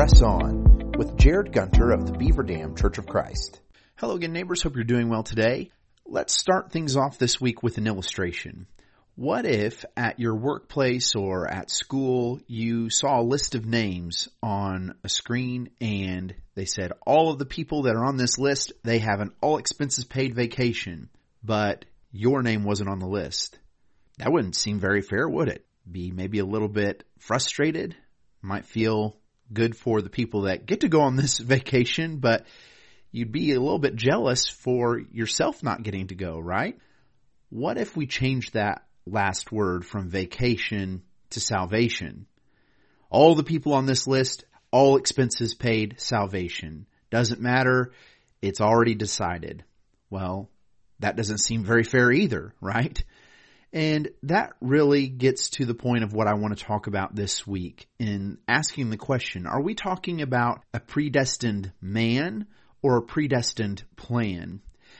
Press On with Jared Gunter of the Beaver Dam Church of Christ. Hello again, neighbors. Hope you're doing well today. Let's start things off this week with an illustration. What if at your workplace or at school you saw a list of names on a screen and they said all of the people that are on this list, they have an all expenses paid vacation, but your name wasn't on the list? That wouldn't seem very fair, would it? Be maybe a little bit frustrated, might feel good for the people that get to go on this vacation, but you'd be a little bit jealous for yourself not getting to go, right? What if we changed that last word from vacation to salvation? All the people on this list, all expenses paid, salvation. Doesn't matter, it's already decided. Well, that doesn't seem very fair either, right? And that really gets to the point of what I want to talk about this week in asking the question, are we talking about a predestined man or a predestined plan?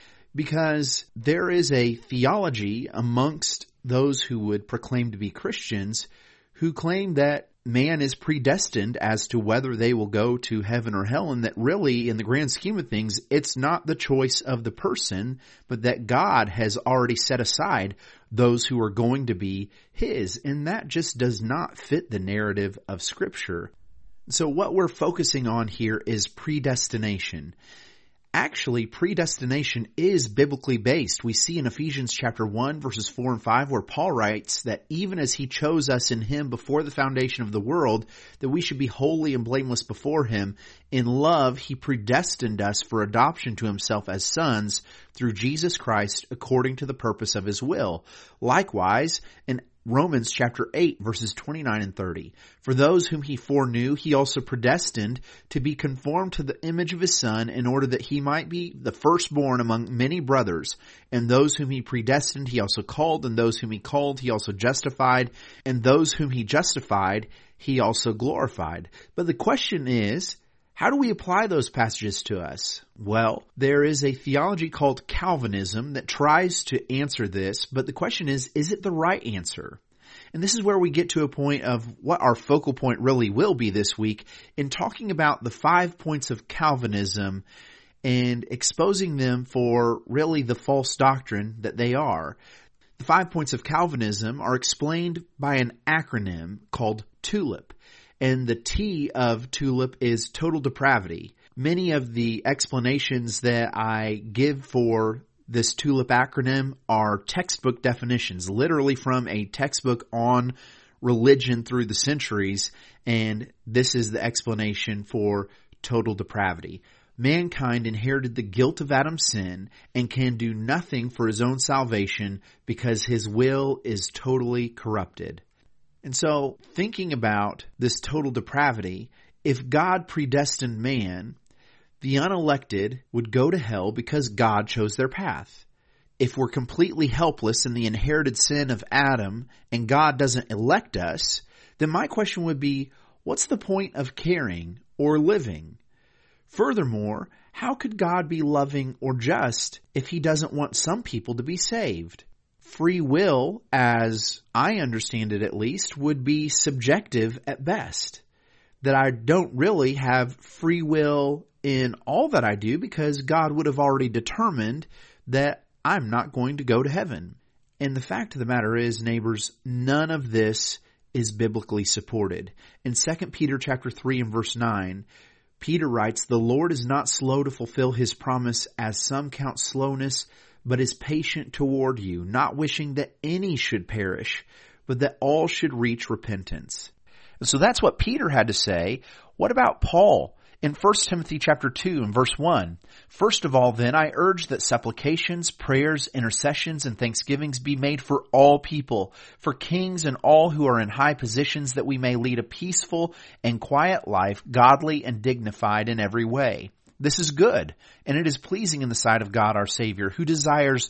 Because there is a theology amongst those who would proclaim to be Christians who claim that man is predestined as to whether they will go to heaven or hell, and that really, in the grand scheme of things, it's not the choice of the person, but that God has already set aside those who are going to be His. And that just does not fit the narrative of Scripture. So what we're focusing on here is predestination. Actually, predestination is biblically based. We see in Ephesians chapter 1, verses 4 and 5, where Paul writes that even as He chose us in Him before the foundation of the world, that we should be holy and blameless before Him. In love, He predestined us for adoption to Himself as sons through Jesus Christ according to the purpose of His will. Likewise, in Romans chapter 8, verses 29 and 30. For those whom He foreknew, He also predestined to be conformed to the image of His Son, in order that He might be the firstborn among many brothers. And those whom He predestined, He also called. And those whom He called, He also justified. And those whom He justified, He also glorified. But the question is, how do we apply those passages to us? Well, there is a theology called Calvinism that tries to answer this, but the question is it the right answer? And this is where we get to a point of what our focal point really will be this week in talking about the 5 points of Calvinism and exposing them for really the false doctrine that they are. The 5 points of Calvinism are explained by an acronym called TULIP. And the T of TULIP is total depravity. Many of the explanations that I give for this TULIP acronym are textbook definitions, literally from a textbook on religion through the centuries. And this is the explanation for total depravity. Mankind inherited the guilt of Adam's sin and can do nothing for his own salvation because his will is totally corrupted. And so, thinking about this total depravity, if God predestined man, the unelected would go to hell because God chose their path. If we're completely helpless in the inherited sin of Adam and God doesn't elect us, then my question would be, what's the point of caring or living? Furthermore, how could God be loving or just if He doesn't want some people to be saved? Free will, as I understand it at least, would be subjective at best. That I don't really have free will in all that I do because God would have already determined that I'm not going to go to heaven. And the fact of the matter is, neighbors, none of this is biblically supported. In 2 Peter chapter 3 and verse 9, Peter writes, "The Lord is not slow to fulfill His promise, as some count slowness, but is patient toward you, not wishing that any should perish, but that all should reach repentance." And so that's what Peter had to say. What about Paul? In 1 Timothy chapter 2 and verse 1, "First of all then, I urge that supplications, prayers, intercessions, and thanksgivings be made for all people, for kings and all who are in high positions, that we may lead a peaceful and quiet life, godly and dignified in every way. This is good, and it is pleasing in the sight of God our Savior, who desires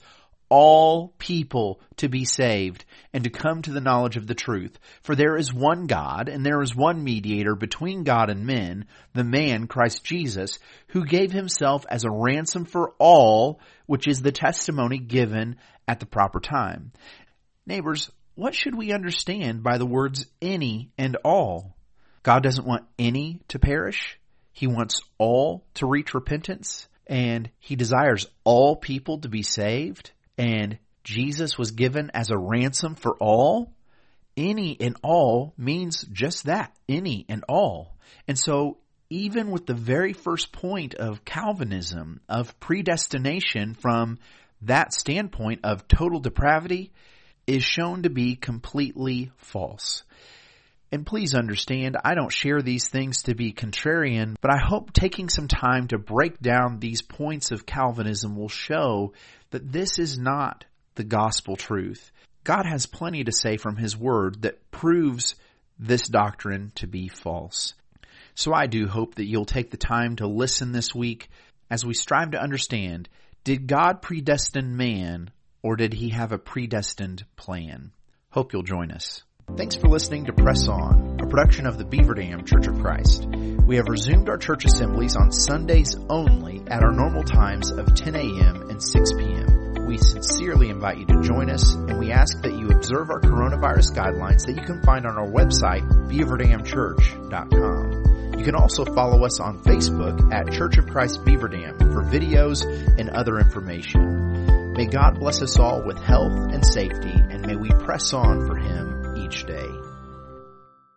all people to be saved and to come to the knowledge of the truth. For there is one God, and there is one mediator between God and men, the man Christ Jesus, who gave Himself as a ransom for all, which is the testimony given at the proper time." Neighbors, what should we understand by the words any and all? God doesn't want any to perish. He wants all to reach repentance, and He desires all people to be saved, and Jesus was given as a ransom for all. Any and all means just that, any and all. And so even with the very first point of Calvinism, of predestination from that standpoint of total depravity, is shown to be completely false. And please understand, I don't share these things to be contrarian, but I hope taking some time to break down these points of Calvinism will show that this is not the gospel truth. God has plenty to say from His Word that proves this doctrine to be false. So I do hope that you'll take the time to listen this week as we strive to understand, did God predestine man, or did He have a predestined plan? Hope you'll join us. Thanks for listening to Press On, a production of the Beaver Dam Church of Christ. We have resumed our church assemblies on Sundays only at our normal times of 10 a.m. and 6 p.m. We sincerely invite you to join us, and we ask that you observe our coronavirus guidelines that you can find on our website, beaverdamchurch.com. You can also follow us on Facebook at Church of Christ Beaver Dam for videos and other information. May God bless us all with health and safety, and may we press on for Him each day.